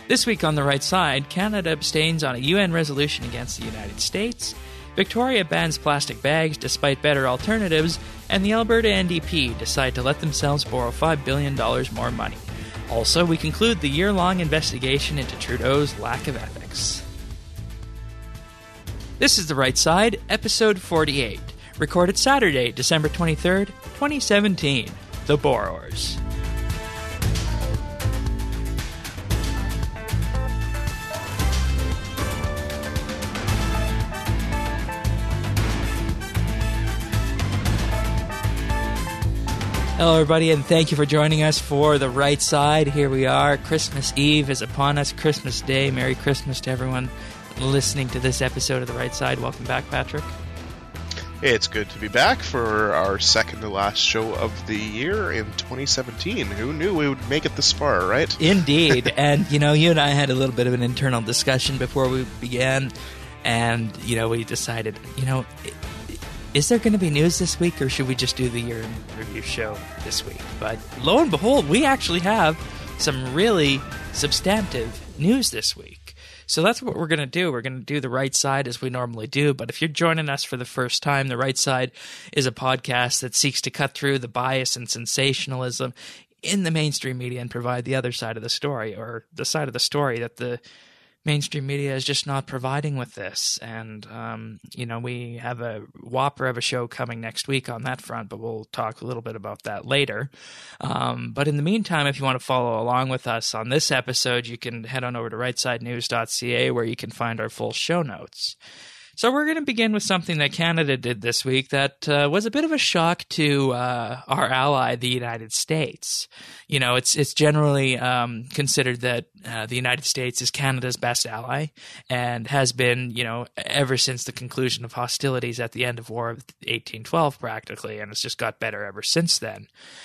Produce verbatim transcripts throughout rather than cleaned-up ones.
This week on The Right Side, Canada abstains on a U N resolution against the United States, Victoria bans plastic bags despite better alternatives, and the Alberta N D P decide to let themselves borrow five billion dollars more money. Also, we conclude the year-long investigation into Trudeau's lack of ethics. This is The Right Side, episode forty-eight, recorded Saturday, December twenty-third, twenty seventeen. The Borrowers. Hello, everybody, and thank you for joining us for The Right Side. Here we are. Christmas Eve is upon us. Christmas Day. Merry Christmas to everyone listening to this episode of The Right Side. Welcome back, Patrick. Hey, it's good to be back for our second to last show of the year in twenty seventeen. Who knew we would make it this far, right? Indeed. And, you know, you and I had a little bit of an internal discussion before we began, and, you know, we decided, you know, is there going to be news this week, or should we just do the year in review show this week? But lo and behold, we actually have some really substantive news this week. So that's what we're going to do. We're going to do The Right Side as we normally do. But if you're joining us for the first time, The Right Side is a podcast that seeks to cut through the bias and sensationalism in the mainstream media and provide the other side of the story, or the side of the story that the mainstream media is just not providing with this. And, um, you know, we have a whopper of a show coming next week on that front, but we'll talk a little bit about that later. Um, but in the meantime, if you want to follow along with us on this episode, you can head on over to right side news dot c a where you can find our full show notes. So we're going to begin with something that Canada did this week that uh, was a bit of a shock to uh, our ally, the United States. You know, it's it's generally um, considered that uh, the United States is Canada's best ally and has been, you know, ever since the conclusion of hostilities at the end of War of eighteen twelve practically, and it's just got better ever since then.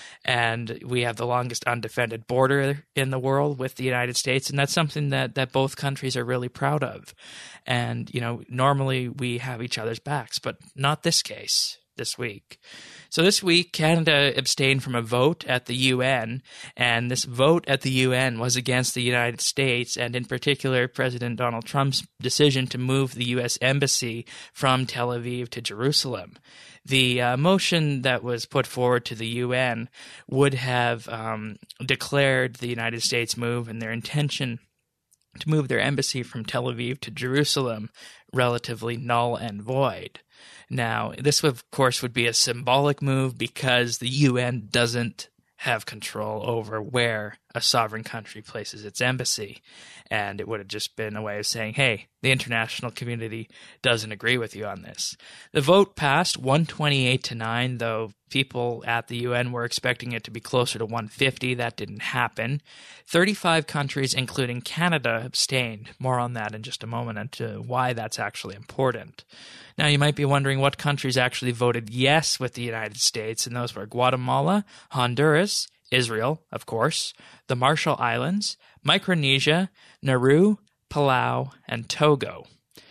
And we have the longest undefended border in the world with the United States, and that's something that, that both countries are really proud of. And, you know, normally we have each other's backs, but not this case, this week. So this week, Canada abstained from a vote at the U N, and this vote at the U N was against the United States, and in particular, President Donald Trump's decision to move the U S Embassy from Tel Aviv to Jerusalem. The uh, motion that was put forward to the U N would have um, declared the United States move and their intention to move their embassy from Tel Aviv to Jerusalem relatively null and void. Now, this, of course, would be a symbolic move because the U N doesn't have control over where a sovereign country places its embassy. And it would have just been a way of saying, hey, the international community doesn't agree with you on this. The vote passed one twenty-eight to nine, though people at the U N were expecting it to be closer to one fifty. That didn't happen. thirty-five countries, including Canada, abstained. More on that in just a moment and to why that's actually important. Now, you might be wondering what countries actually voted yes with the United States, and those were Guatemala, Honduras, Israel, of course, the Marshall Islands, Micronesia, Nauru, Palau, and Togo.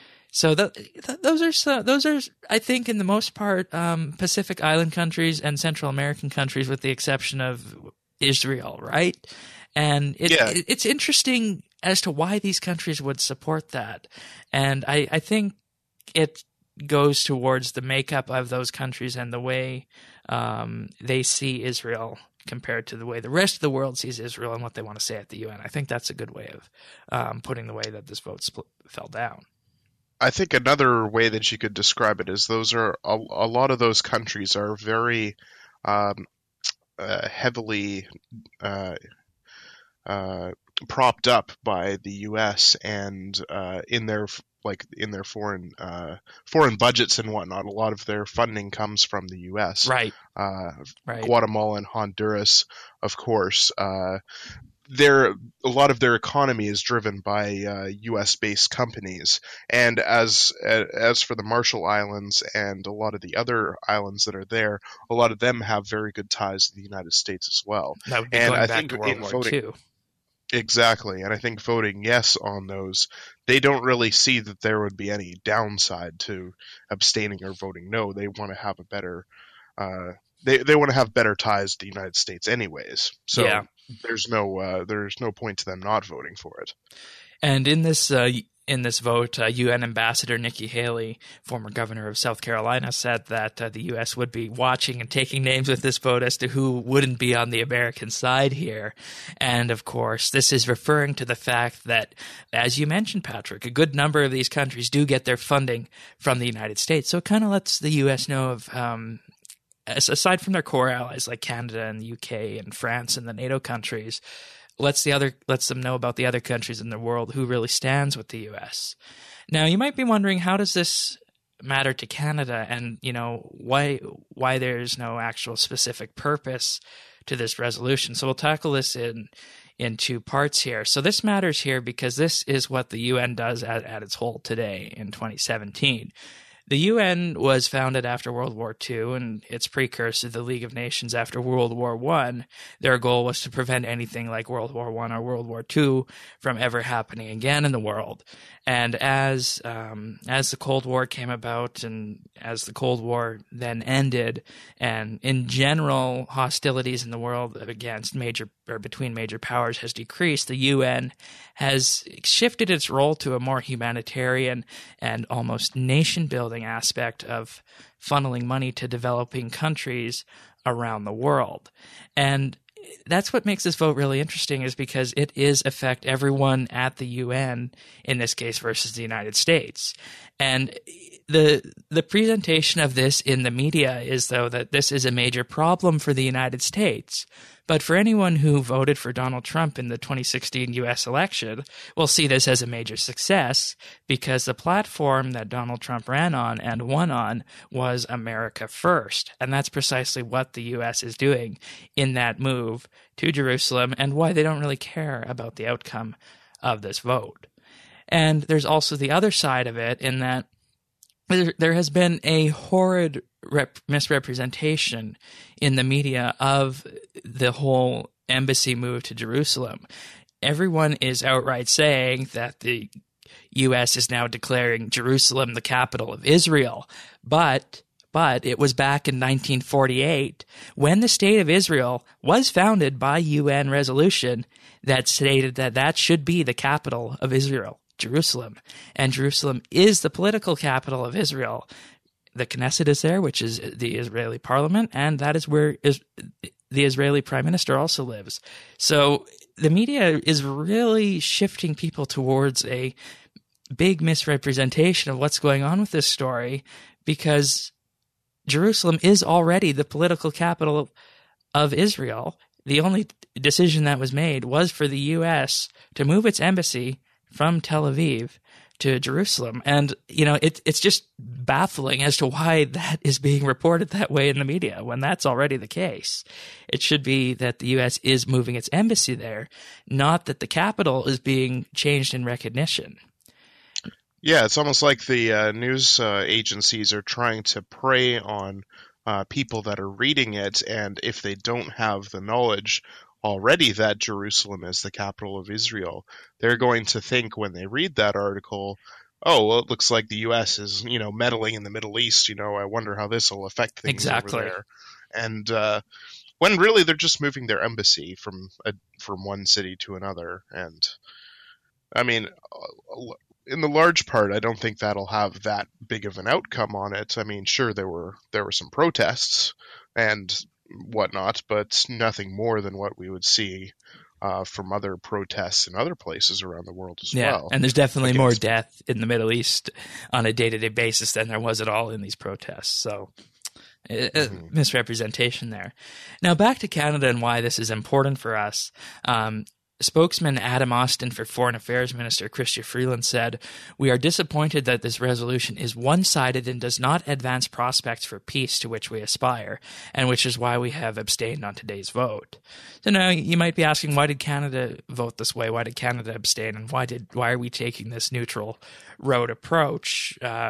So th- th- those are so, those are, I think, in the most part, um, Pacific Island countries and Central American countries, with the exception of Israel, right? And it, yeah. it, it's interesting as to why these countries would support that, and I, I think it goes towards the makeup of those countries and the way um, they see Israel compared to the way the rest of the world sees Israel and what they want to say at the U N. I think that's a good way of um, putting the way that this vote split, fell down. I think another way that you could describe it is those are a, a lot of those countries are very um, uh, heavily uh, uh, propped up by the U S and uh, in their like in their foreign uh, foreign budgets and whatnot. A lot of their funding comes from the U S. Right. Uh, right. Guatemala and Honduras, of course. Uh, their a lot of their economy is driven by uh, U S-based companies, and as as for the Marshall Islands and a lot of the other islands that are there, a lot of them have very good ties to the United States as well. That would be and going I back think to World in War voting, Two. Exactly, and I think voting yes on those, they don't really see that there would be any downside to abstaining or voting no. They want to have a better, uh, they they want to have better ties to the United States, anyways. So yeah. there's no uh, there's no point to them not voting for it. And in this uh, in this vote, uh, U N Ambassador Nikki Haley, former governor of South Carolina, said that uh, the U S would be watching and taking names with this vote as to who wouldn't be on the American side here. And of course, this is referring to the fact that, as you mentioned, Patrick, a good number of these countries do get their funding from the United States. So it kind of lets the U S know of um, aside from their core allies like Canada and the U K and France and the NATO countries, lets the other lets them know about the other countries in the world who really stands with the U S. Now, you might be wondering, how does this matter to Canada, and you know why why there's no actual specific purpose to this resolution? So we'll tackle this in in two parts here. So this matters here because this is what the U N does at, at its whole today in twenty seventeen. The U N was founded after World War Two, and its precursor, the League of Nations, after World War One. Their goal was to prevent anything like World War One or World War Two from ever happening again in the world. And as um, as the Cold War came about, and as the Cold War then ended, and in general hostilities in the world against major or between major powers has decreased, the U N has shifted its role to a more humanitarian and almost nation-building aspect of funneling money to developing countries around the world. And that's what makes this vote really interesting, is because it is affect everyone at the U N, in this case versus the United States. And the the presentation of this in the media is, though, that this is a major problem for the United States. But for anyone who voted for Donald Trump in the twenty sixteen U S election, will see this as a major success, because the platform that Donald Trump ran on and won on was America First. And that's precisely what the U S is doing in that move to Jerusalem, and why they don't really care about the outcome of this vote. And there's also the other side of it, in that there has been a horrid rep- misrepresentation in the media of the whole embassy move to Jerusalem. Everyone is outright saying that the U S is now declaring Jerusalem the capital of Israel, but but it was back in nineteen forty-eight when the State of Israel was founded by U N resolution that stated that that should be the capital of Israel, Jerusalem. And Jerusalem is the political capital of Israel. The Knesset is there, which is the Israeli parliament, and that is where is, the Israeli prime minister also lives. So the media is really shifting people towards a big misrepresentation of what's going on with this story, because Jerusalem is already the political capital of Israel. The only decision that was made was for the U S to move its embassy from Tel Aviv to Jerusalem. And, you know, it, it's just baffling as to why that is being reported that way in the media, when that's already the case. It should be that the U S is moving its embassy there, not that the capital is being changed in recognition. Yeah, it's almost like the uh, news uh, agencies are trying to prey on uh, people that are reading it, and if they don't have the knowledge already that Jerusalem is the capital of Israel, they're going to think when they read that article, oh, well, it looks like the U S is, you know, meddling in the Middle East. You know, I wonder how this will affect things exactly. over there. And uh, when really they're just moving their embassy from a, from one city to another. And I mean, in the large part, I don't think that'll have that big of an outcome on it. I mean, sure, there were there were some protests and whatnot, but nothing more than what we would see uh, from other protests in other places around the world as yeah, well. And there's definitely Against- more death in the Middle East on a day-to-day basis than there was at all in these protests. So mm-hmm. misrepresentation there. Now back to Canada and why this is important for us. Um, Spokesman Adam Austin for Foreign Affairs Minister Chrystia Freeland said, "We are disappointed that this resolution is one-sided and does not advance prospects for peace to which we aspire, and which is why we have abstained on today's vote." So now you might be asking, why did Canada vote this way? Why did Canada abstain? And why did why are we taking this neutral road approach uh,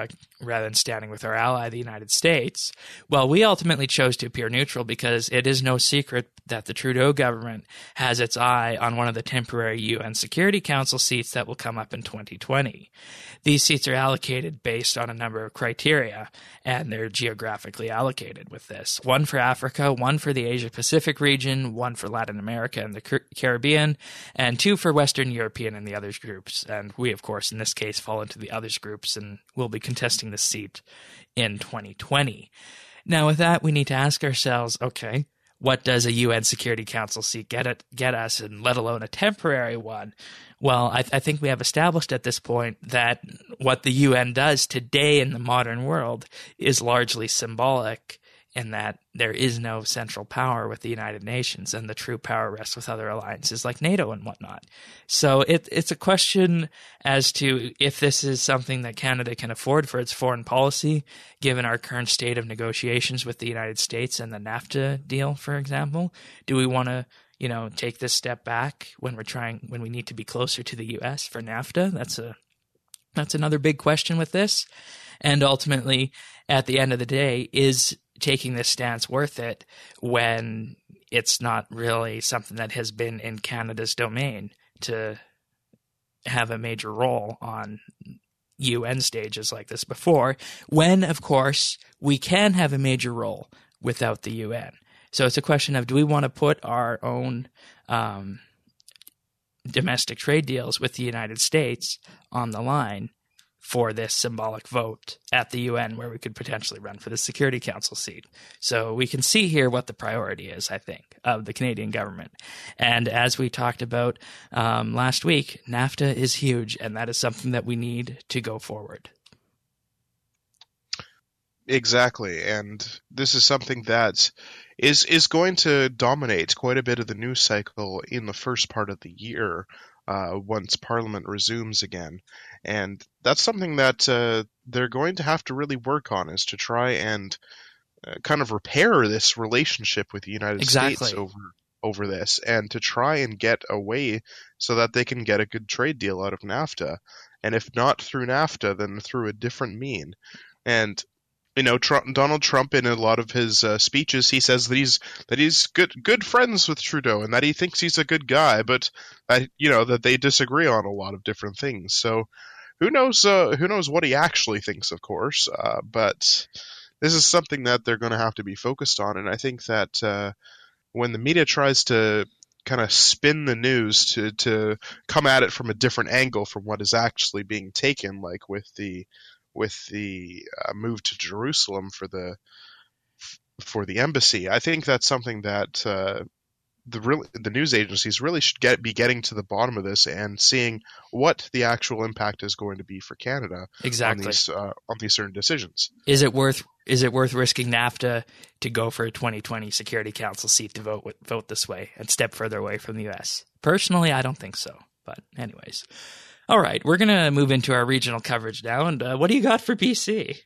rather than standing with our ally, the United States. Well, we ultimately chose to appear neutral because it is no secret that the Trudeau government has its eye on one of the temporary U N Security Council seats that will come up in twenty twenty. These seats are allocated based on a number of criteria, and they're geographically allocated with this. One for Africa, one for the Asia-Pacific region, one for Latin America and the Caribbean, and two for Western European and the others groups. And we, of course, in this case, fall into the others groups and will be contesting the seat in twenty twenty. Now, with that, we need to ask ourselves, okay, what does a U N Security Council seat get it, get us, and let alone a temporary one? Well, I, I think we have established at this point that what the U N does today in the modern world is largely symbolic, in that there is no central power with the United Nations, and the true power rests with other alliances like NATO and whatnot. So it, it's a question as to if this is something that Canada can afford for its foreign policy, given our current state of negotiations with the United States and the NAFTA deal, for example. Do we want to, you know, take this step back when we're trying, when we need to be closer to the U S for NAFTA? That's a that's another big question with this. And ultimately, at the end of the day, is taking this stance worth it when it's not really something that has been in Canada's domain to have a major role on U N stages like this before, when, of course, we can have a major role without the U N. So it's a question of, do we want to put our own um, domestic trade deals with the United States on the line for this symbolic vote at the U N where we could potentially run for the Security Council seat? So we can see here what the priority is, I think, of the Canadian government. And as we talked about um, last week, NAFTA is huge, and that is something that we need to go forward. Exactly, and this is something that is is going to dominate quite a bit of the news cycle in the first part of the year, uh, once Parliament resumes again. And that's something that uh, they're going to have to really work on, is to try and uh, kind of repair this relationship with the United Exactly. States over over this, and to try and get a way so that they can get a good trade deal out of NAFTA. And if not through NAFTA, then through a different mean. And you know, Trump, Donald Trump, in a lot of his uh, speeches, he says that he's that he's good good friends with Trudeau, and that he thinks he's a good guy, but that, you know, that they disagree on a lot of different things. So who knows? Uh, who knows what he actually thinks? Of course, uh, but this is something that they're going to have to be focused on. And I think that uh, when the media tries to kind of spin the news to to come at it from a different angle from what is actually being taken, like with the with the uh, move to Jerusalem for the for the embassy, I think that's something that uh, the really the news agencies really should get be getting to the bottom of this and seeing what the actual impact is going to be for Canada Exactly. on these uh, on these certain decisions. Is it worth is it worth risking NAFTA to go for a twenty twenty Security Council seat to vote vote this way and step further away from the U S? Personally, I don't think so. But anyways. All right, we're going to move into our regional coverage now, and uh, what do you got for B C?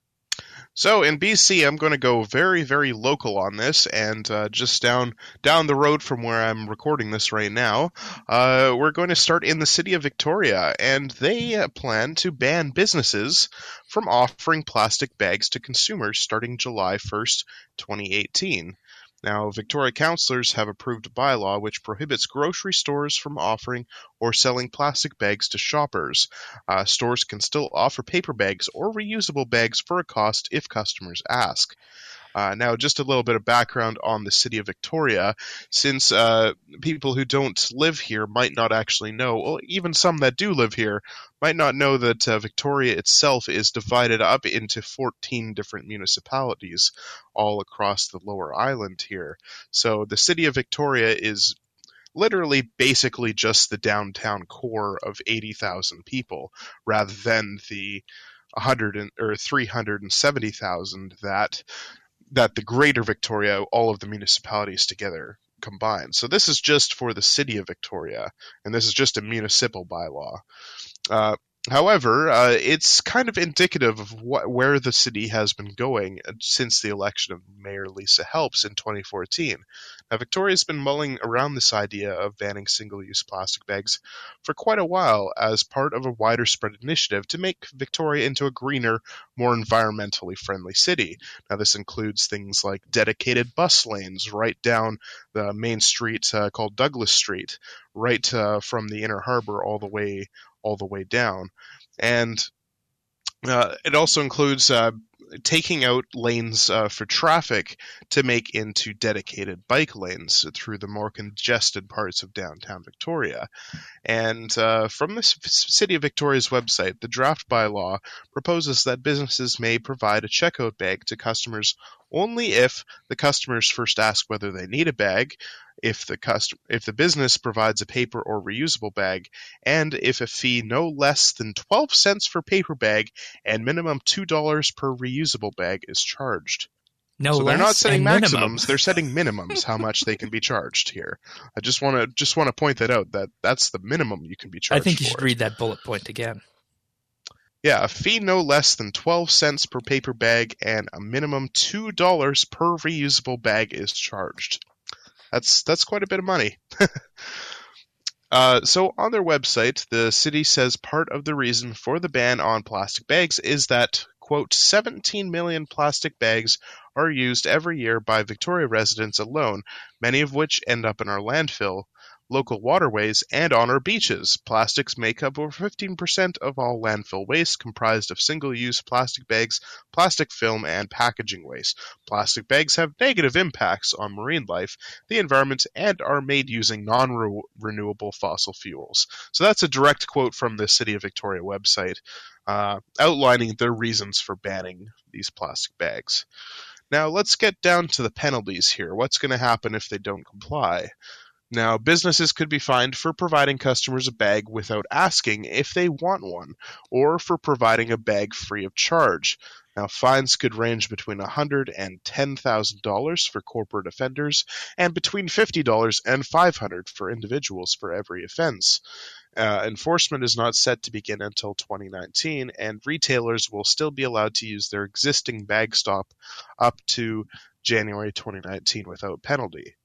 So in B C, I'm going to go very, very local on this, and uh, just down down the road from where I'm recording this right now, uh, we're going to start in the city of Victoria, and they uh, plan to ban businesses from offering plastic bags to consumers starting July first, twenty eighteen. Now, Victoria councillors have approved a bylaw which prohibits grocery stores from offering or selling plastic bags to shoppers. Uh, stores can still offer paper bags or reusable bags for a cost if customers ask. Uh, now, just a little bit of background on the city of Victoria, since uh, people who don't live here might not actually know, well, even some that do live here might not know that uh, Victoria itself is divided up into fourteen different municipalities all across the lower island here. So the city of Victoria is literally basically just the downtown core of eighty thousand people, rather than the one hundred and, or three hundred seventy thousand that that the greater Victoria, all of the municipalities together combined. So this is just for the city of Victoria, and this is just a municipal bylaw. Uh, however, uh, it's kind of indicative of what, where the city has been going since the election of Mayor Lisa Helps in twenty fourteen. Now, Victoria's been mulling around this idea of banning single-use plastic bags for quite a while as part of a wider spread initiative to make Victoria into a greener, more environmentally friendly city. Now, this includes things like dedicated bus lanes right down the main street uh, called Douglas Street, right uh, from the Inner Harbor all the way all the way down. And uh, it also includes uh, taking out lanes uh, for traffic to make into dedicated bike lanes through the more congested parts of downtown Victoria. And uh, from the City of Victoria's website, the draft bylaw proposes that businesses may provide a checkout bag to customers only if the customers first ask whether they need a bag, if the cust- if the business provides a paper or reusable bag, and if a fee no less than twelve cents for paper bag and minimum two dollars per reusable bag is charged. No so they're not setting maximums; minimum. they're setting minimums. How much they can be charged here? I just want to just want to point that out. That that's the minimum you can be charged. I think you for should it. read that bullet point again. Yeah, a fee no less than twelve cents per paper bag and a minimum two dollars per reusable bag is charged. That's that's quite a bit of money. uh, so on their website, the city says part of the reason for the ban on plastic bags is that, quote, seventeen million plastic bags are used every year by Victoria residents alone, many of which end up in our landfill, local waterways, and on our beaches. Plastics make up over fifteen percent of all landfill waste, comprised of single-use plastic bags, plastic film, and packaging waste. Plastic bags have negative impacts on marine life, the environment, and are made using non-renewable fossil fuels. So that's a direct quote from the City of Victoria website, uh, outlining their reasons for banning these plastic bags. Now, let's get down to the penalties here. What's going to happen if they don't comply? Now, businesses could be fined for providing customers a bag without asking if they want one, or for providing a bag free of charge. Now, fines could range between one hundred dollars and ten thousand dollars for corporate offenders, and between fifty dollars and five hundred dollars for individuals for every offense. Uh, enforcement is not set to begin until twenty nineteen, and retailers will still be allowed to use their existing bag stop up to January twenty nineteen without penalty.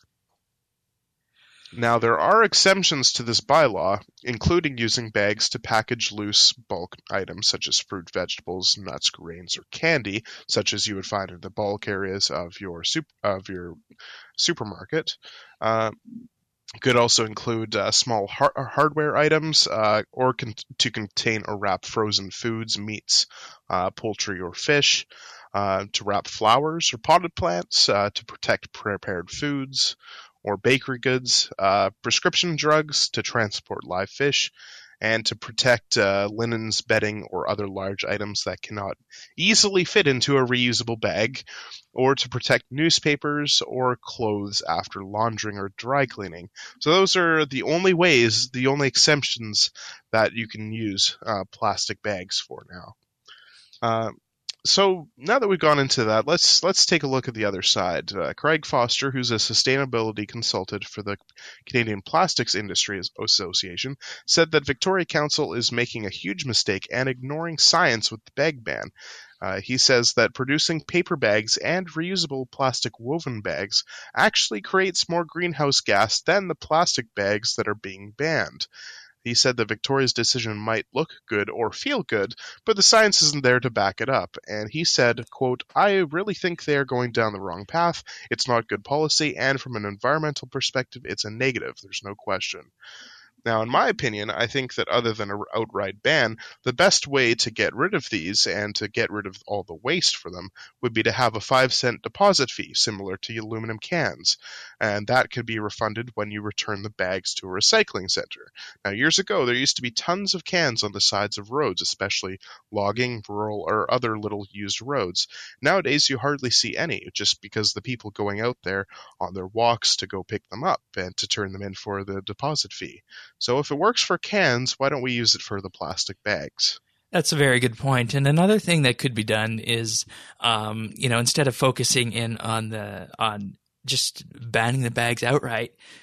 Now, there are exemptions to this bylaw, including using bags to package loose bulk items such as fruit, vegetables, nuts, grains, or candy, such as you would find in the bulk areas of your sup- of your supermarket. Uh, could also include uh, small har- hardware items, uh, or con- to contain or wrap frozen foods, meats, uh, poultry, or fish. Uh, to wrap flowers or potted plants, uh, to protect prepared foods or bakery goods, uh, prescription drugs to transport live fish, and to protect uh, linens, bedding, or other large items that cannot easily fit into a reusable bag, or to protect newspapers or clothes after laundering or dry cleaning. So those are the only ways, the only exemptions that you can use uh, plastic bags for now. Uh, So now that we've gone into that, let's let's take a look at the other side. Uh, Craig Foster, who's a sustainability consultant for the Canadian Plastics Industry Association, said that Victoria Council is making a huge mistake and ignoring science with the bag ban. Uh, he says that producing paper bags and reusable plastic woven bags actually creates more greenhouse gas than the plastic bags that are being banned. He said that Victoria's decision might look good or feel good, but the science isn't there to back it up. And he said, quote, I really think they are going down the wrong path. It's not good policy, and from an environmental perspective, it's a negative. There's no question. Now, in my opinion, I think that other than an outright ban, the best way to get rid of these and to get rid of all the waste for them would be to have a five cent deposit fee, similar to aluminum cans. And that could be refunded when you return the bags to a recycling center. Now, years ago, there used to be tons of cans on the sides of roads, especially logging, rural, or other little used roads. Nowadays, you hardly see any, just because the people going out there on their walks to go pick them up and to turn them in for the deposit fee. So if it works for cans, why don't we use it for the plastic bags? That's a very good point. And another thing that could be done is, um, you know, instead of focusing in on the on just banning the bags outright,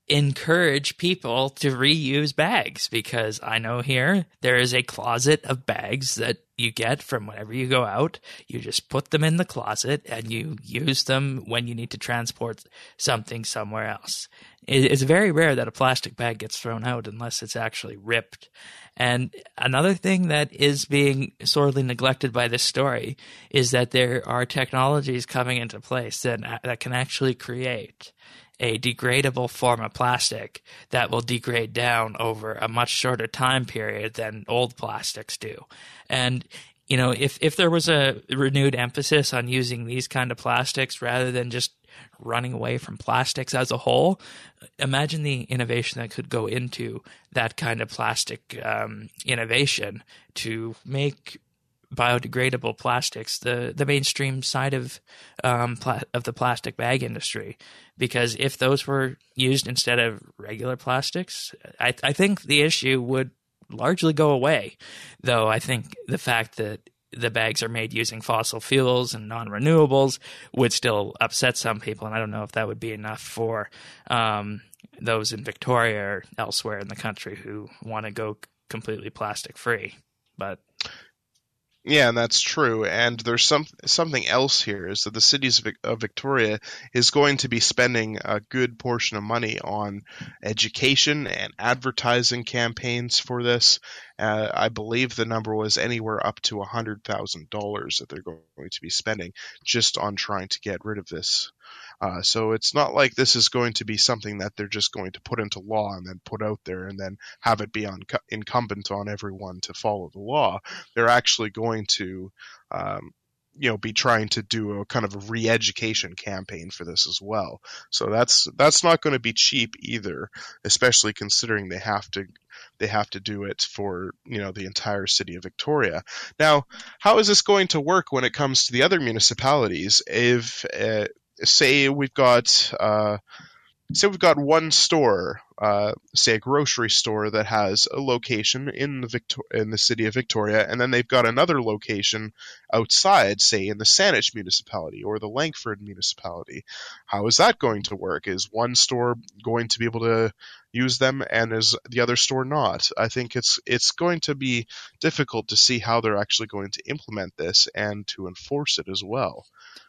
encourage people to reuse bags, because I know here there is a closet of bags that you get from whenever you go out. You just put them in the closet and you use them when you need to transport something somewhere else. It's very rare that a plastic bag gets thrown out unless it's actually ripped. And another thing that is being sorely neglected by this story is that there are technologies coming into place that that can actually create a degradable form of plastic that will degrade down over a much shorter time period than old plastics do. And, you know, if, if there was a renewed emphasis on using these kind of plastics rather than just running away from plastics as a whole, imagine the innovation that could go into that kind of plastic um, innovation to make biodegradable plastics the, the mainstream side of um, pla- of the plastic bag industry. Because if those were used instead of regular plastics, I, I think the issue would largely go away. Though I think the fact that the bags are made using fossil fuels and non-renewables would still upset some people, and I don't know if that would be enough for um, those in Victoria or elsewhere in the country who want to go completely plastic-free. But yeah, and that's true. And there's some something else here is that the cities of, of Victoria is going to be spending a good portion of money on education and advertising campaigns for this. Uh, I believe the number was anywhere up to one hundred thousand dollars that they're going to be spending just on trying to get rid of this. Uh, so it's not like this is going to be something that they're just going to put into law and then put out there and then have it be on, incumbent on everyone to follow the law. They're actually going to, um, you know, be trying to do a kind of a re-education campaign for this as well. So that's that's not going to be cheap either, especially considering they have to they have to do it for, you know, the entire city of Victoria. Now, how is this going to work when it comes to the other municipalities? If uh, say we've got uh, say we've got one store, uh, say a grocery store that has a location in the Victor- in the city of Victoria, and then they've got another location outside, say in the Saanich municipality or the Langford municipality. How is that going to work? Is one store going to be able to use them, and is the other store not? I think it's it's going to be difficult to see how they're actually going to implement this and to enforce it as well.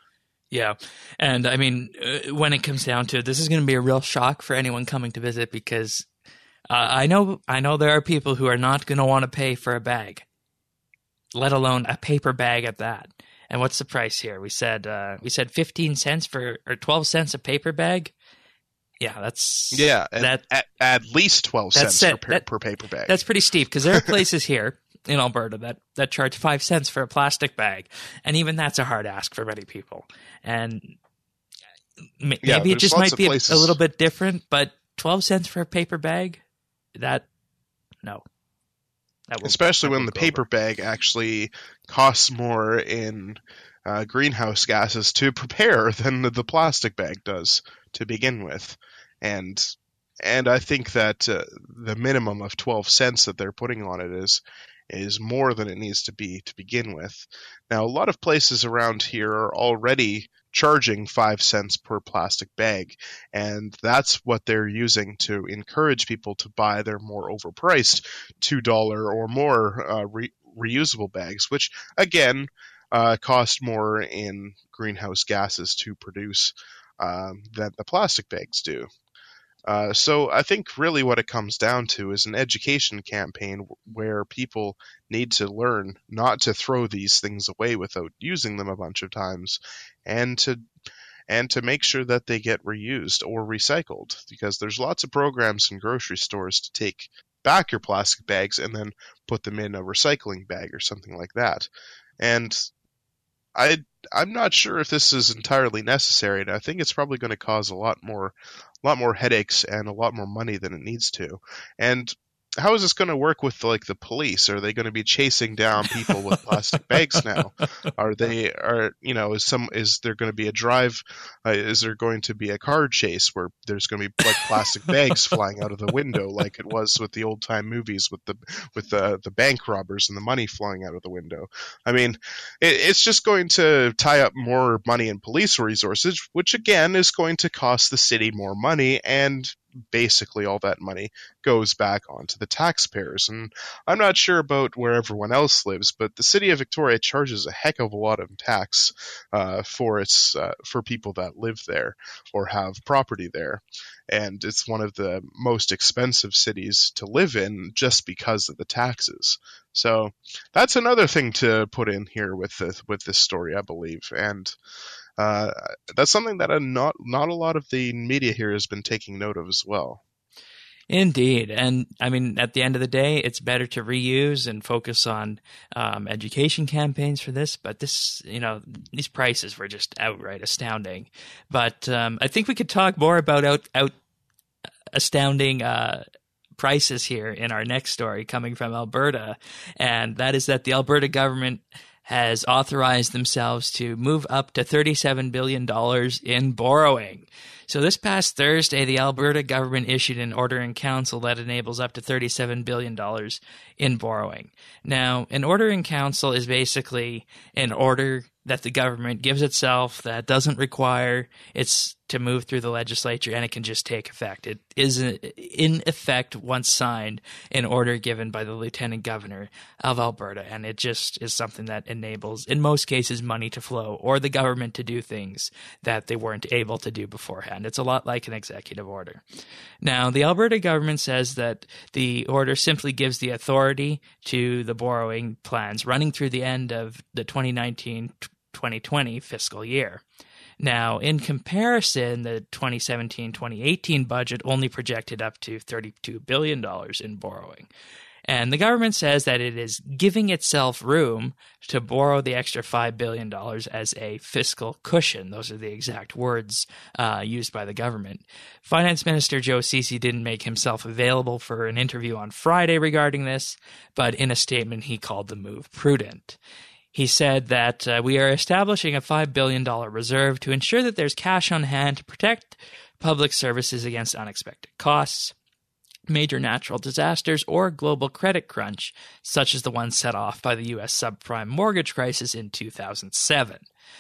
Yeah. And I mean, uh, when it comes down to it, this is going to be a real shock for anyone coming to visit, because uh, I know I know there are people who are not going to want to pay for a bag, let alone a paper bag at that. And what's the price here? We said uh, we said fifteen cents for or twelve cents a paper bag. Yeah, that's yeah, that at, at least twelve cents per, that, per paper bag. That's pretty steep, because there are places here in Alberta that, that charge five cents for a plastic bag. And even that's a hard ask for many people. And maybe yeah, it just might be a, places... a little bit different, but twelve cents for a paper bag, that, no. That will, Especially that when the paper over. bag actually costs more in uh, greenhouse gases to prepare than the, the plastic bag does to begin with. And and I think that uh, the minimum of twelve cents that they're putting on it is is more than it needs to be to begin with. Now, a lot of places around here are already charging five cents per plastic bag, and that's what they're using to encourage people to buy their more overpriced two dollars or more uh, re- reusable bags, which, again, uh, cost more in greenhouse gases to produce um, than the plastic bags do. Uh, so I think really what it comes down to is an education campaign where people need to learn not to throw these things away without using them a bunch of times, and to and to make sure that they get reused or recycled, because there's lots of programs in grocery stores to take back your plastic bags and then put them in a recycling bag or something like that. And I I'm not sure if this is entirely necessary, and I think it's probably going to cause a lot more a lot more headaches and a lot more money than it needs to. And how is this going to work with like the police? Are they going to be chasing down people with plastic bags now? Are they are you know is some is there going to be a drive? Uh, is there going to be a car chase where there's going to be like plastic bags flying out of the window, like it was with the old time movies with the with the the bank robbers and the money flying out of the window? I mean, it, it's just going to tie up more money in police resources, which again is going to cost the city more money and basically all that money goes back onto the taxpayers. And I'm not sure about where everyone else lives, but the city of Victoria charges a heck of a lot of tax uh, for its uh, for people that live there or have property there. And it's one of the most expensive cities to live in just because of the taxes. So that's another thing to put in here with this, with this story, I believe. And uh, that's something that a not not a lot of the media here has been taking note of as well. Indeed. And I mean, at the end of the day, it's better to reuse and focus on um, education campaigns for this. But this, you know, these prices were just outright astounding. But um, I think we could talk more about out, out astounding uh, prices here in our next story coming from Alberta. And that is that the Alberta government has authorized themselves to move up to thirty-seven billion dollars in borrowing. So this past Thursday, the Alberta government issued an order in council that enables up to thirty-seven billion dollars in borrowing. Now, an order in council is basically an order that the government gives itself that doesn't require it's to move through the legislature, and it can just take effect. It is in effect once signed an order given by the lieutenant governor of Alberta, and it just is something that enables, in most cases, money to flow or the government to do things that they weren't able to do beforehand. It's a lot like an executive order. Now, the Alberta government says that the order simply gives the authority to the borrowing plans running through the end of the twenty nineteen twenty twenty fiscal year. Now, in comparison, the twenty seventeen twenty eighteen budget only projected up to thirty-two billion dollars in borrowing. And the government says that it is giving itself room to borrow the extra five billion dollars as a fiscal cushion. Those are the exact words uh, used by the government. Finance Minister Joe Ceci didn't make himself available for an interview on Friday regarding this, but in a statement he called the move prudent. He said that uh, we are establishing a five billion dollars reserve to ensure that there's cash on hand to protect public services against unexpected costs, major natural disasters, or global credit crunch, such as the one set off by the U S subprime mortgage crisis in two thousand seven.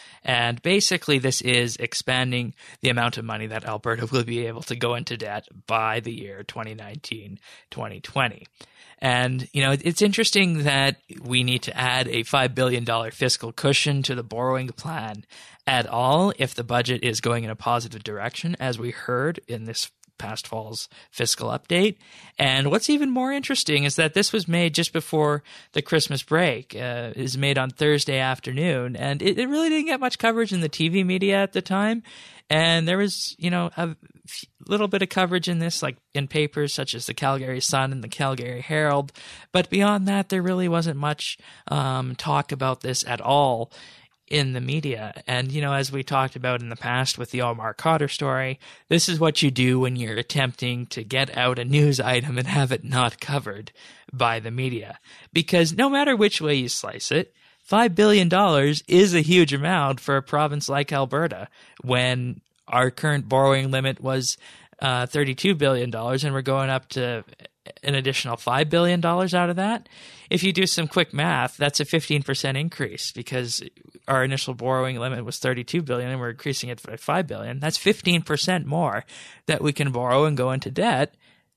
And basically, this is expanding the amount of money that Alberta will be able to go into debt by the year twenty nineteen twenty twenty. And, you know, it's interesting that we need to add a five billion dollars fiscal cushion to the borrowing plan at all if the budget is going in a positive direction, as we heard in this past fall's fiscal update. And what's even more interesting is that this was made just before the Christmas break. Uh, it was made on Thursday afternoon, and it, it really didn't get much coverage in the T V media at the time. And there was, you know, a little bit of coverage in this, like in papers such as the Calgary Sun and the Calgary Herald. But beyond that, there really wasn't much um, talk about this at all in the media. And, you know, as we talked about in the past with the Omar Khadr story, this is what you do when you're attempting to get out a news item and have it not covered by the media. Because no matter which way you slice it, five billion dollars is a huge amount for a province like Alberta when our current borrowing limit was uh, thirty-two billion dollars and we're going up to an additional five billion dollars out of that. If you do some quick math, that's a fifteen percent increase because our initial borrowing limit was thirty-two billion dollars and we're increasing it by five billion dollars. That's fifteen percent more that we can borrow and go into debt,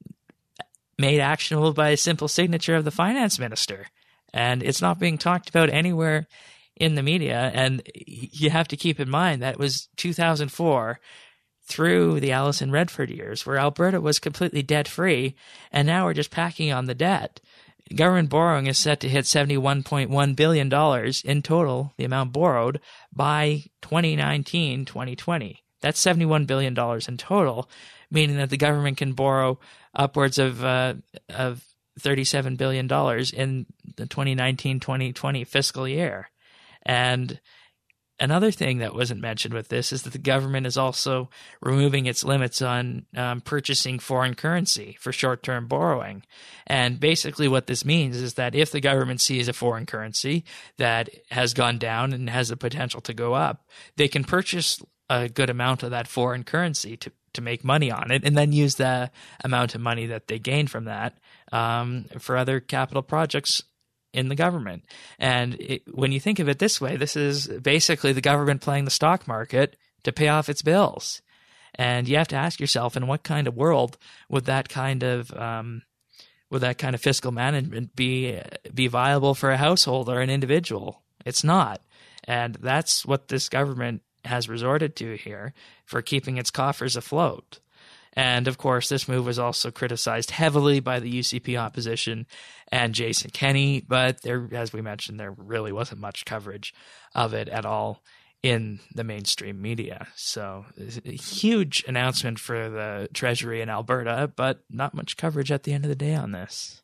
made actionable by a simple signature of the finance minister. And it's not being talked about anywhere in the media. And you have to keep in mind that was two thousand four through the Alison Redford years where Alberta was completely debt-free, and now we're just packing on the debt. Government borrowing is set to hit seventy-one point one billion dollars in total, the amount borrowed, by twenty nineteen twenty twenty. That's seventy-one billion dollars in total, meaning that the government can borrow upwards of uh, of thirty-seven billion dollars in the twenty nineteen twenty twenty fiscal year. And another thing that wasn't mentioned with this is that the government is also removing its limits on um, purchasing foreign currency for short-term borrowing. And basically what this means is that if the government sees a foreign currency that has gone down and has the potential to go up, they can purchase a good amount of that foreign currency to, to make money on it and then use the amount of money that they gain from that um, for other capital projects in the government. And it, when you think of it this way, this is basically the government playing the stock market to pay off its bills. And you have to ask yourself, in what kind of world would that kind of um, would that kind of fiscal management be be viable for a household or an individual? It's not. And that's what this government has resorted to here for keeping its coffers afloat. And, of course, this move was also criticized heavily by the U C P opposition and Jason Kenney, but there, as we mentioned, there really wasn't much coverage of it at all in the mainstream media. So a huge announcement for the Treasury in Alberta, but not much coverage at the end of the day on this.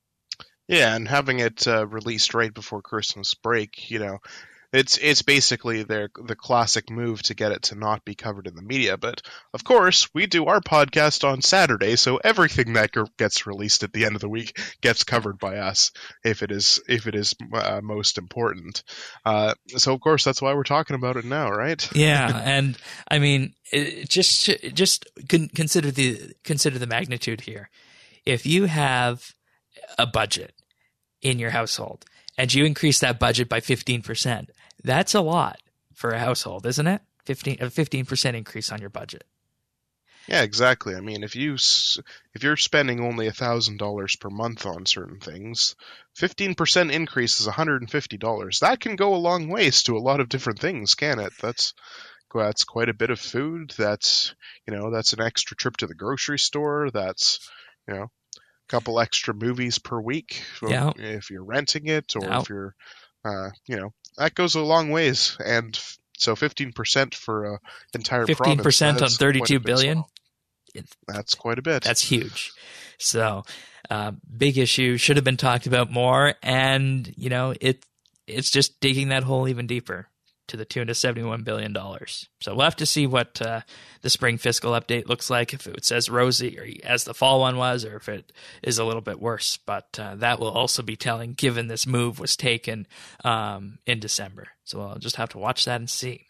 Yeah, and having it uh, released right before Christmas break, you know, It's it's basically their the classic move to get it to not be covered in the media. But, of course, we do our podcast on Saturday, so everything that gets released at the end of the week gets covered by us if it is if it is uh, most important. Uh, so, of course, that's why we're talking about it now, right? Yeah, and, I mean, it, just just con- consider the consider the magnitude here. If you have a budget in your household and you increase that budget by fifteen percent, that's a lot for a household, isn't it? fifteen a fifteen percent increase on your budget. Yeah, exactly. I mean, if you if you're spending only a thousand dollars per month on certain things, fifteen percent increase is one hundred and fifty dollars. That can go a long ways to a lot of different things, can it? That's that's quite a bit of food. That's you know that's an extra trip to the grocery store. That's you know a couple extra movies per week yeah. if you're renting it, or yeah. if you're uh, you know that goes a long ways. And so fifteen percent for an entire province. fifteen percent on thirty-two billion dollars. That's quite a bit. That's huge. So, uh, big issue, should have been talked about more. And, you know, it it's just digging that hole even deeper to the tune of seventy-one billion dollars. So we'll have to see what uh, the spring fiscal update looks like, if it says rosy or as the fall one was, or if it is a little bit worse. But uh, that will also be telling, given this move was taken um, in December. So we'll just have to watch that and see.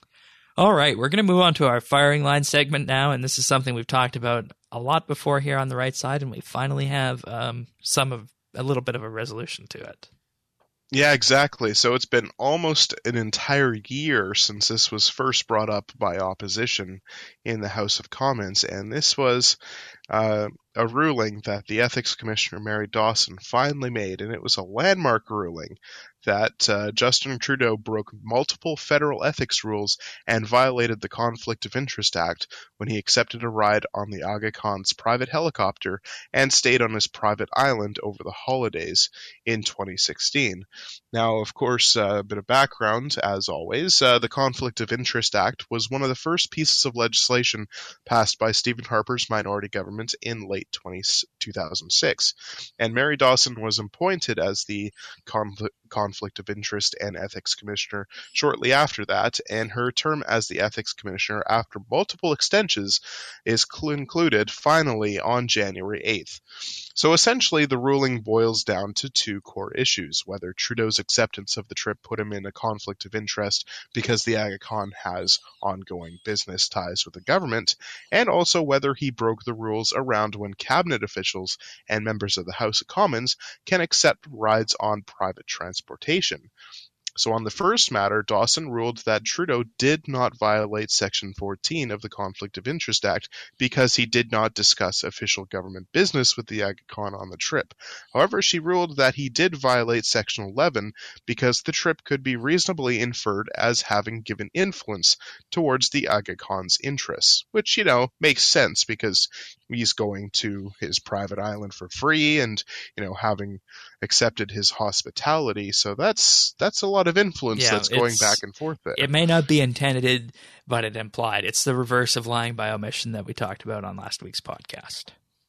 All right, we're going to move on to our firing line segment now, and this is something we've talked about a lot before here on the right side, and we finally have um, some of a little bit of a resolution to it. Yeah, exactly. So it's been almost an entire year since this was first brought up by opposition in the House of Commons, and this was uh, a ruling that the Ethics Commissioner Mary Dawson finally made, and it was a landmark ruling that uh, Justin Trudeau broke multiple federal ethics rules and violated the Conflict of Interest Act when he accepted a ride on the Aga Khan's private helicopter and stayed on his private island over the holidays in twenty sixteen. Now, of course, uh, a bit of background, as always, uh, the Conflict of Interest Act was one of the first pieces of legislation passed by Stephen Harper's minority government in late two thousand six, and Mary Dawson was appointed as the conflict Conflict of Interest and Ethics Commissioner shortly after that, and her term as the Ethics Commissioner after multiple extensions is concluded finally on January eighth. So essentially, the ruling boils down to two core issues: whether Trudeau's acceptance of the trip put him in a conflict of interest because the Aga Khan has ongoing business ties with the government, and also whether he broke the rules around when cabinet officials and members of the House of Commons can accept rides on private transportation. So on the first matter, Dawson ruled that Trudeau did not violate Section fourteen of the Conflict of Interest Act because he did not discuss official government business with the Aga Khan on the trip. However, she ruled that he did violate Section eleven because the trip could be reasonably inferred as having given influence towards the Aga Khan's interests, which, you know, makes sense because he's going to his private island for free and, you know, having accepted his hospitality. So that's that's a lot of influence yeah, that's going back and forth there. It may not be intended, but it implied. It's the reverse of lying by omission that we talked about on last week's podcast.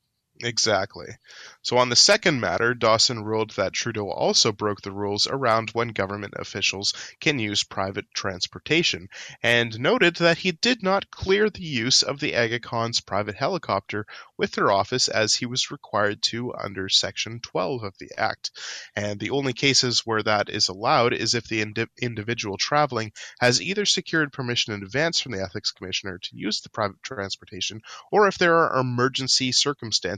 Exactly. So on the second matter, Dawson ruled that Trudeau also broke the rules around when government officials can use private transportation, and noted that he did not clear the use of the Aga Khan's private helicopter with her office as he was required to under Section twelve of the Act. And the only cases where that is allowed is if the indi- individual traveling has either secured permission in advance from the Ethics Commissioner to use the private transportation, or if there are emergency circumstances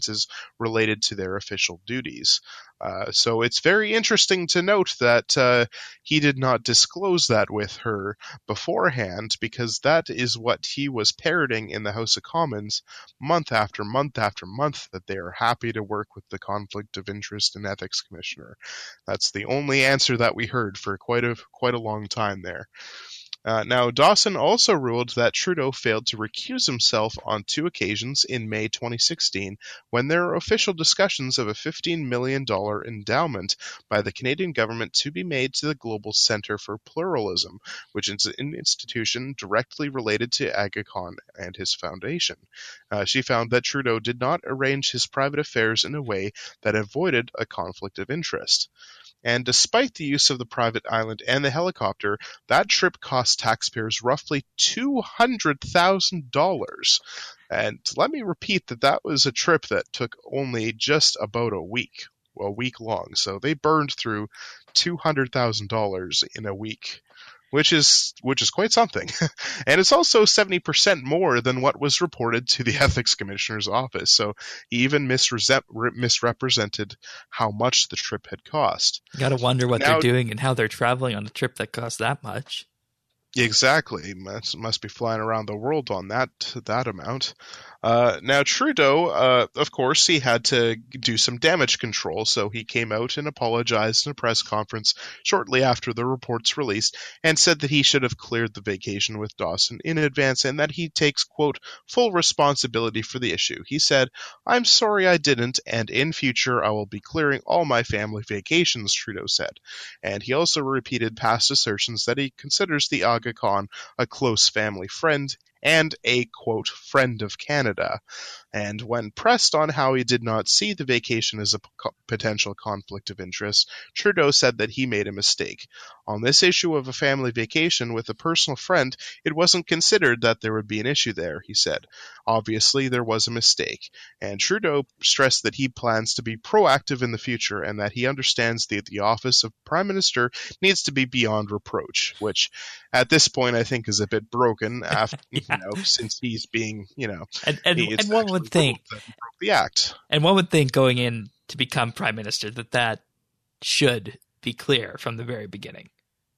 circumstances related to their official duties. Uh, so it's very interesting to note that uh, he did not disclose that with her beforehand, because that is what he was parroting in the House of Commons month after month after month, that they are happy to work with the Conflict of Interest and Ethics Commissioner. That's the only answer that we heard for quite a quite a long time there. Uh, now, Dawson also ruled that Trudeau failed to recuse himself on two occasions in May twenty sixteen, when there were official discussions of a fifteen million dollars endowment by the Canadian government to be made to the Global Centre for Pluralism, which is an institution directly related to Aga Khan and his foundation. Uh, she found that Trudeau did not arrange his private affairs in a way that avoided a conflict of interest. And despite the use of the private island and the helicopter, that trip cost taxpayers roughly two hundred thousand dollars. And let me repeat that that was a trip that took only just about a week, a week long. So they burned through two hundred thousand dollars in a week, which is which is quite something. And it's also seventy percent more than what was reported to the Ethics Commissioner's office. So he even misre- misrepresented how much the trip had cost. You got to wonder what Now, they're doing and how they're traveling on a trip that costs that much. Exactly. Must, must be flying around the world on that that amount. Uh, now, Trudeau, uh, of course, he had to do some damage control, so he came out and apologized in a press conference shortly after the reports released and said that he should have cleared the vacation with Dawson in advance and that he takes, quote, full responsibility for the issue. He said, "I'm sorry I didn't, and in future I will be clearing all my family vacations," Trudeau said. And he also repeated past assertions that he considers the Aga Khan a close family friend and a, quote, friend of Canada. And when pressed on how he did not see the vacation as a p- potential conflict of interest, Trudeau said that he made a mistake. On this issue of a family vacation with a personal friend, it wasn't considered that there would be an issue there, he said. Obviously, there was a mistake. And Trudeau stressed that he plans to be proactive in the future and that he understands that the office of Prime Minister needs to be beyond reproach, which at this point I think is a bit broken after, yeah. you know, since he's being, you know, and, and, he, and one would think that he broke the act. And one would think going in to become Prime Minister that that should be clear from the very beginning.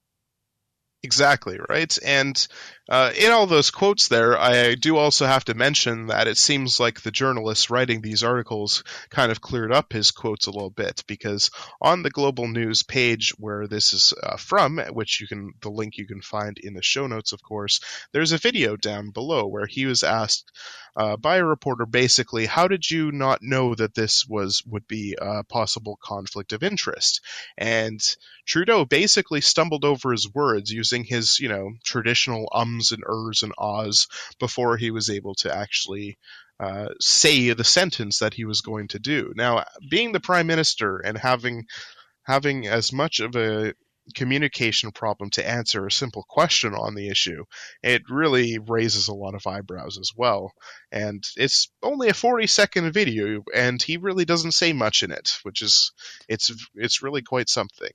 Exactly, right? And uh, in all those quotes there, I do also have to mention that it seems like the journalist writing these articles kind of cleared up his quotes a little bit, because on the Global News page where this is uh, from, which you can, the link you can find in the show notes, of course, there's a video down below where he was asked uh, by a reporter basically, how did you not know that this was would be a possible conflict of interest? And Trudeau basically stumbled over his words using his, you know, traditional ums and ers and ahs before he was able to actually uh, say the sentence that he was going to do. Now, being the Prime Minister and having having as much of a communication problem to answer a simple question on the issue, it really raises a lot of eyebrows as well. And it's only a forty second video, and he really doesn't say much in it, which is it's it's really quite something.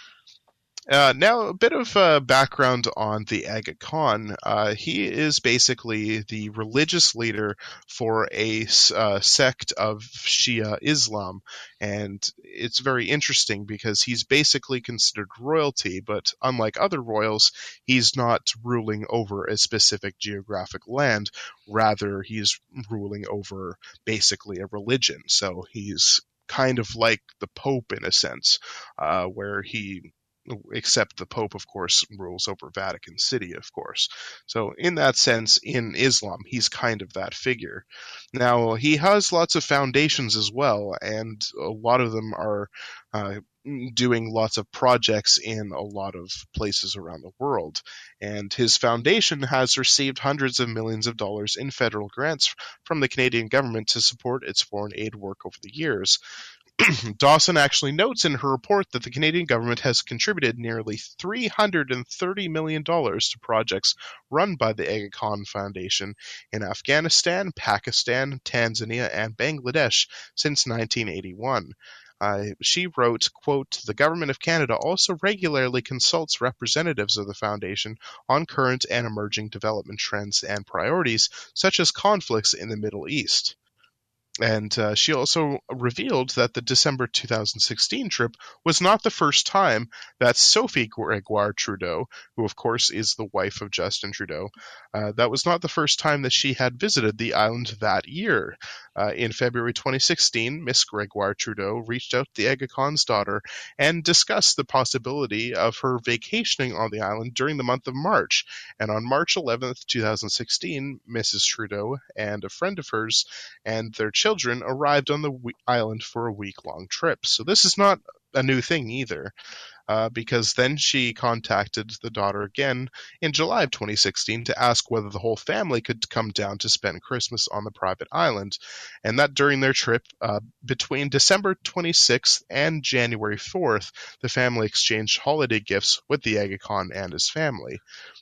Uh, now, a bit of uh, background on the Aga Khan. Uh, he is basically the religious leader for a uh, sect of Shia Islam, and it's very interesting because he's basically considered royalty, but unlike other royals, he's not ruling over a specific geographic land. Rather, he's ruling over basically a religion. So he's kind of like the Pope in a sense, uh, where he except the Pope, of course, rules over Vatican City, of course. So in that sense, in Islam, he's kind of that figure. Now, he has lots of foundations as well, and a lot of them are uh, doing lots of projects in a lot of places around the world. And his foundation has received hundreds of millions of dollars in federal grants from the Canadian government to support its foreign aid work over the years. Dawson actually notes in her report that the Canadian government has contributed nearly three hundred thirty million dollars to projects run by the Aga Khan Foundation in Afghanistan, Pakistan, Tanzania, and Bangladesh since nineteen eighty-one. Uh, she wrote, quote, "The Government of Canada also regularly consults representatives of the Foundation on current and emerging development trends and priorities, such as conflicts in the Middle East." And uh, she also revealed that the December two thousand sixteen trip was not the first time that Sophie Gregoire Trudeau, who of course is the wife of Justin Trudeau, uh, that was not the first time that she had visited the island that year. Uh, in February twenty sixteen, Miss Gregoire Trudeau reached out to the Aga Khan's daughter and discussed the possibility of her vacationing on the island during the month of March. And on March eleventh, twenty sixteen, Missus Trudeau and a friend of hers and their children arrived on the island for a week-long trip. So this is not a new thing either, uh, because then she contacted the daughter again in July of twenty sixteen to ask whether the whole family could come down to spend Christmas on the private island, and that during their trip uh, between December twenty-sixth and January fourth, the family exchanged holiday gifts with the Aga Khan and his family.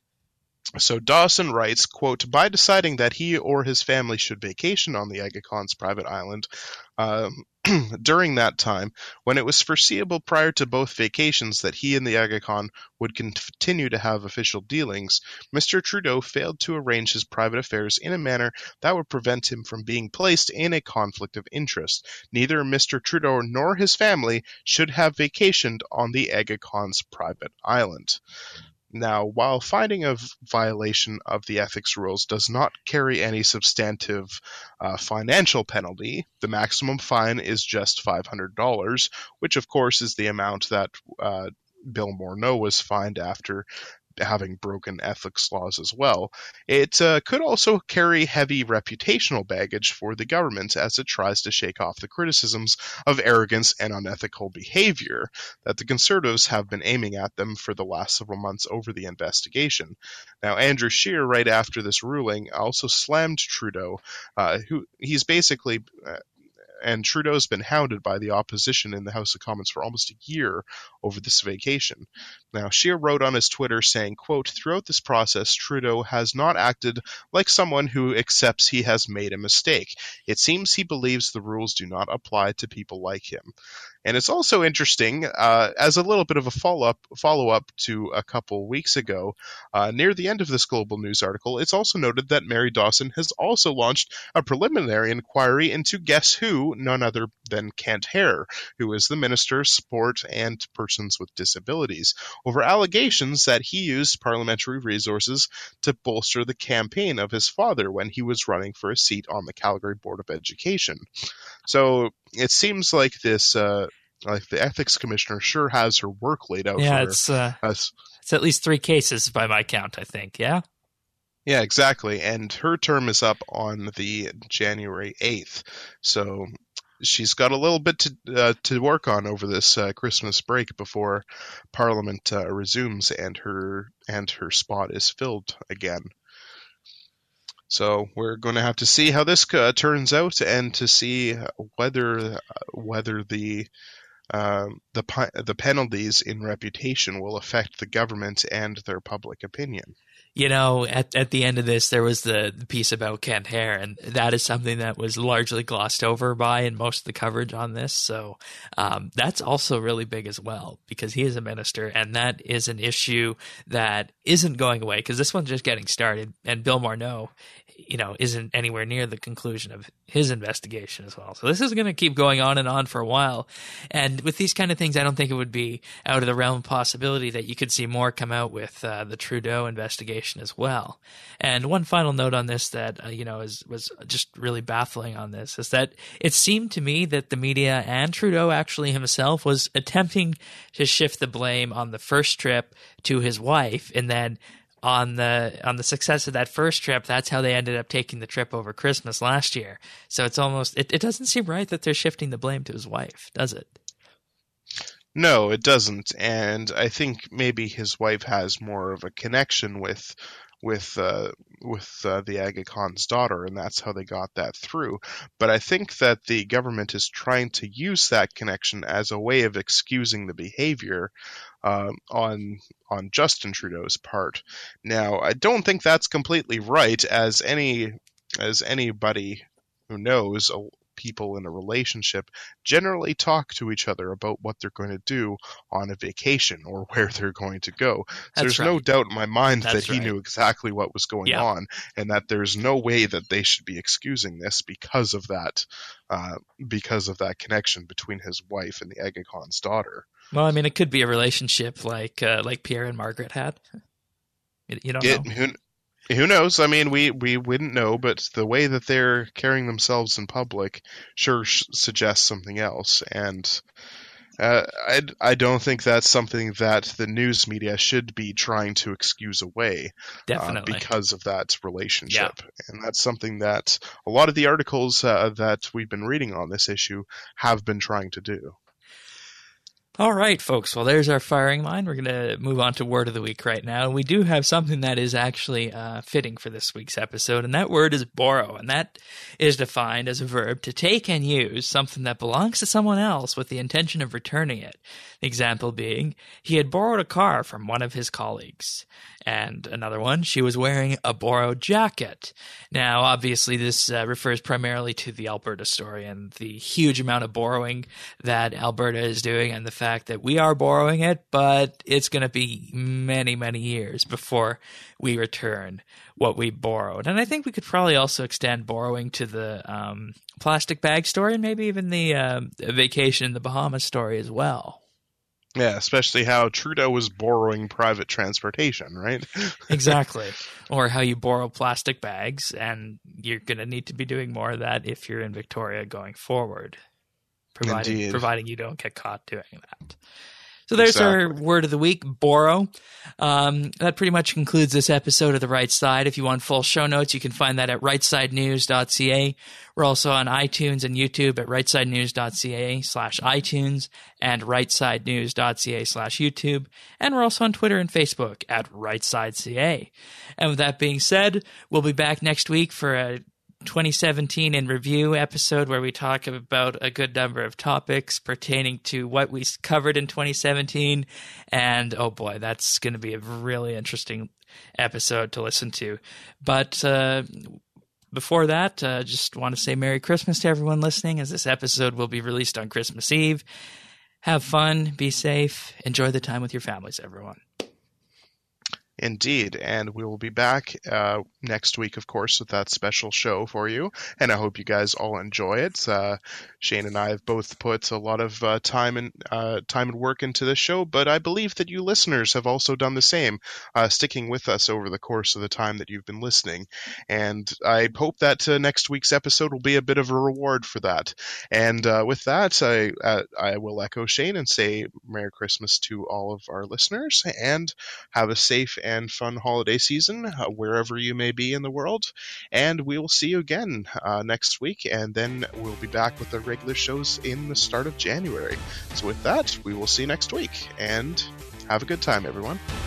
So Dawson writes, quote, by deciding that he or his family should vacation on the Aga Khan's private island, um, during that time, when it was foreseeable prior to both vacations that he and the Aga Khan would continue to have official dealings, Mister Trudeau failed to arrange his private affairs in a manner that would prevent him from being placed in a conflict of interest. Neither Mister Trudeau nor his family should have vacationed on the Aga Khan's private island. Now, while finding a violation of the ethics rules does not carry any substantive uh, financial penalty, the maximum fine is just five hundred dollars, which of course is the amount that uh, Bill Morneau was fined after having broken ethics laws as well. It uh, could also carry heavy reputational baggage for the government as it tries to shake off the criticisms of arrogance and unethical behavior that the Conservatives have been aiming at them for the last several months over the investigation. Now, Andrew Scheer, right after this ruling, also slammed Trudeau, uh, who he's basically... Uh, and Trudeau's been hounded by the opposition in the House of Commons for almost a year over this vacation. Now, Scheer wrote on his Twitter saying, quote, throughout this process, Trudeau has not acted like someone who accepts he has made a mistake. It seems he believes the rules do not apply to people like him. And it's also interesting, uh, as a little bit of a follow-up follow-up to a couple weeks ago, uh, near the end of this Global News article, it's also noted that Mary Dawson has also launched a preliminary inquiry into guess who, none other than Kent Hehr, who is the Minister of Sport and Persons with Disabilities, over allegations that he used parliamentary resources to bolster the campaign of his father when he was running for a seat on the Calgary Board of Education. So it seems like this, uh, like the ethics commissioner sure has her work laid out yeah, for it's, her. Uh, it's at least three cases by my count, I think, yeah? Yeah, exactly. And her term is up on the January eighth. So she's got a little bit to uh, to work on over this uh, Christmas break before Parliament uh, resumes and her and her spot is filled again. So we're going to have to see how this uh, turns out, and to see whether uh, whether the uh, the the penalties in reputation will affect the government and their public opinion. You know, at at the end of this, there was the, the piece about Kent Hehr, and that is something that was largely glossed over by in most of the coverage on this. So um, that's also really big as well, because he is a minister, and that is an issue that isn't going away, because this one's just getting started, and Bill Morneau, you know, isn't anywhere near the conclusion of his investigation as well. So this is going to keep going on and on for a while. And with these kind of things, I don't think it would be out of the realm of possibility that you could see more come out with uh, the Trudeau investigation as well. And one final note on this that, uh, you know, is, was just really baffling on this is that it seemed to me that the media and Trudeau actually himself was attempting to shift the blame on the first trip to his wife, and then on the on the success of that first trip, that's how they ended up taking the trip over Christmas last year. So it's almost it, it doesn't seem right that they're shifting the blame to his wife, does it? No, it doesn't. And I think maybe his wife has more of a connection with with uh, with uh, the Aga Khan's daughter, and that's how they got that through. But I think that the government is trying to use that connection as a way of excusing the behavior Um, on on Justin Trudeau's part. Now, I don't think that's completely right, as any as anybody who knows, people in a relationship generally talk to each other about what they're going to do on a vacation or where they're going to go. So That's there's right. no doubt in my mind That's that he right. knew exactly what was going Yeah. on, and that there's no way that they should be excusing this because of that, uh, because of that connection between his wife and the Aga Khan's daughter. Well, I mean, it could be a relationship like uh, like Pierre and Margaret had. You, you don't It, know. who, who knows? I mean, we, we wouldn't know, but the way that they're carrying themselves in public sure sh- suggests something else. And uh, I, I don't think that's something that the news media should be trying to excuse away. Definitely. Uh, because of that relationship. Yeah. And that's something that a lot of the articles uh, that we've been reading on this issue have been trying to do. All right, folks. Well, there's our firing line. We're going to move on to word of the week right now. We do have something that is actually uh, fitting for this week's episode, and that word is borrow, and that is defined as a verb to take and use something that belongs to someone else with the intention of returning it. Example being, he had borrowed a car from one of his colleagues. And another one, she was wearing a borrowed jacket. Now, obviously, this uh, refers primarily to the Alberta story and the huge amount of borrowing that Alberta is doing and the fact that we are borrowing it, but it's going to be many, many years before we return what we borrowed. And I think we could probably also extend borrowing to the um, plastic bag story and maybe even the uh, vacation in the Bahamas story as well. Yeah, especially how Trudeau was borrowing private transportation, right? Exactly. Or how you borrow plastic bags, and you're going to need to be doing more of that if you're in Victoria going forward, providing, Indeed. providing you don't get caught doing that. So there's Exactly. our word of the week, borrow. Um, that pretty much concludes this episode of The Right Side. If you want full show notes, you can find that at right side news dot c a. We're also on iTunes and YouTube at right side news dot c a slash iTunes and right side news dot c a slash YouTube. And we're also on Twitter and Facebook at rightsidec. And with that being said, we'll be back next week for a twenty seventeen in review episode where we talk about a good number of topics pertaining to what we covered in twenty seventeen. And oh boy, that's going to be a really interesting episode to listen to. But uh, before that, uh, just want to say Merry Christmas to everyone listening, as this episode will be released on Christmas Eve. Have fun, be safe, enjoy the time with your families, everyone. Indeed, and we will be back uh, next week, of course, with that special show for you, and I hope you guys all enjoy it. Uh, Shane and I have both put a lot of uh, time and uh, time and work into this show, but I believe that you listeners have also done the same, uh, sticking with us over the course of the time that you've been listening, and I hope that uh, next week's episode will be a bit of a reward for that. And uh, with that, I, uh, I will echo Shane and say Merry Christmas to all of our listeners, and have a safe and fun holiday season uh, wherever you may be in the world, and we will see you again uh, next week, and then we'll be back with the regular shows in the start of January. So with that, we will see you next week, and have a good time, everyone.